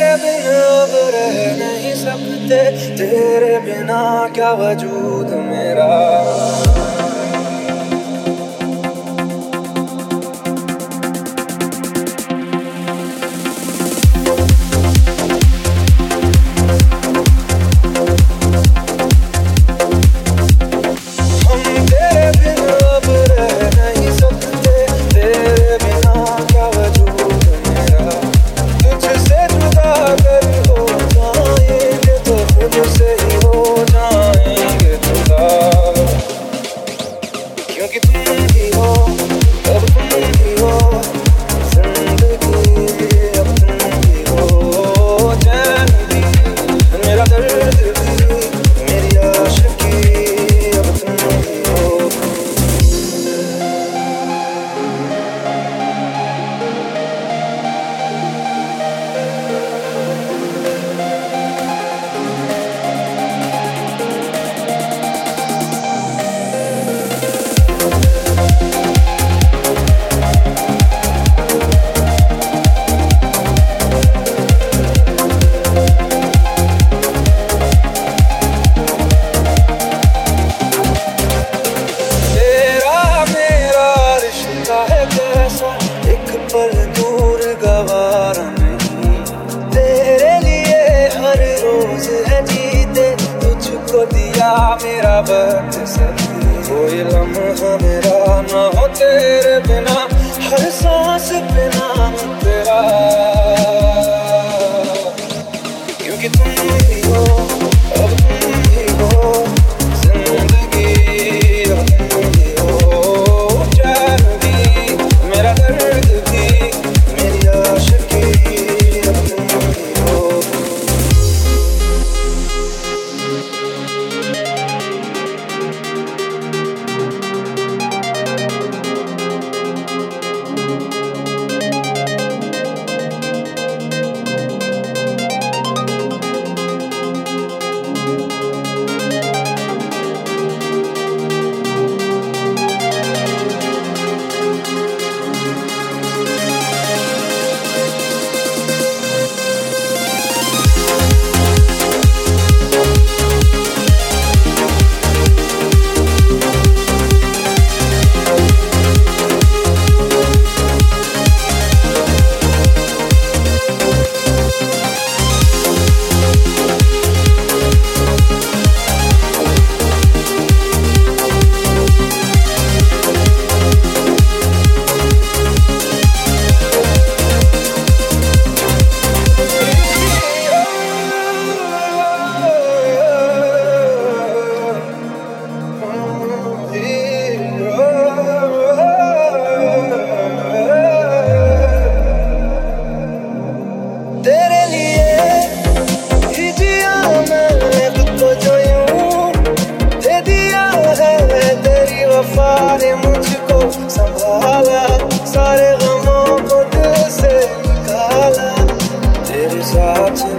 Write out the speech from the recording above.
बिन अब रह नहीं सकते, तेरे बिना क्या वजूद मेरा। क्योंकि तुम ही हो, अब तुम ही हो, जिंदगी अब तुम ही हो। चैन भी मेरा दर्द भी मेरी आशिकी अब तुम ही हो। एक पल दूर गवारा नहीं, तेरे लिए हर रोज है जीते, तुझको दिया मेरा वक्त सही। कोई लम्हा मेरा ना हो तेरे बिना, हर सांस पे नाम तेरा। क्योंकि तुम ही हो, अब तुम ही हो, जिंदगी अब तुम ही हो। चैन भी मेरा दर्द भी मेरी आशिकी अब तुम ही हो। ने मुझको संभाला, सारे गमों को दिल से निकाला, तेरे साथ